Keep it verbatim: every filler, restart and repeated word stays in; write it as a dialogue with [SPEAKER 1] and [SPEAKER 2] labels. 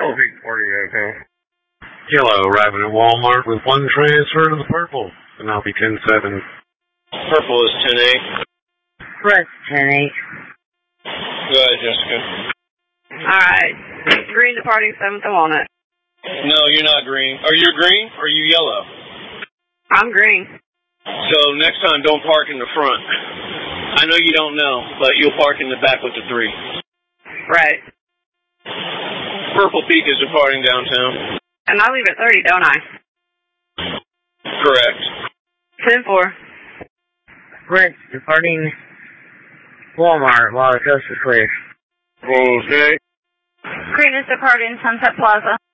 [SPEAKER 1] Yellow reporting downtown.
[SPEAKER 2] Yellow arriving at Walmart with one transfer to the purple, and I'll be ten seven.
[SPEAKER 3] Purple is ten eight.
[SPEAKER 4] Red's ten eight.
[SPEAKER 3] Go ahead, Jessica.
[SPEAKER 5] Alright. Green departing seventh of Walnut.
[SPEAKER 3] No, you're not green. Are you green or are you yellow?
[SPEAKER 5] I'm green.
[SPEAKER 3] So next time, don't park in the front. I know you don't know, but you'll park in the back with the three.
[SPEAKER 5] Right.
[SPEAKER 3] Purple Peak is departing downtown.
[SPEAKER 5] And I leave at thirty, don't I?
[SPEAKER 3] Correct.
[SPEAKER 5] ten four.
[SPEAKER 4] Red's departing Walmart while the coast is clear.
[SPEAKER 1] Okay.
[SPEAKER 6] Green is departing Sunset Plaza.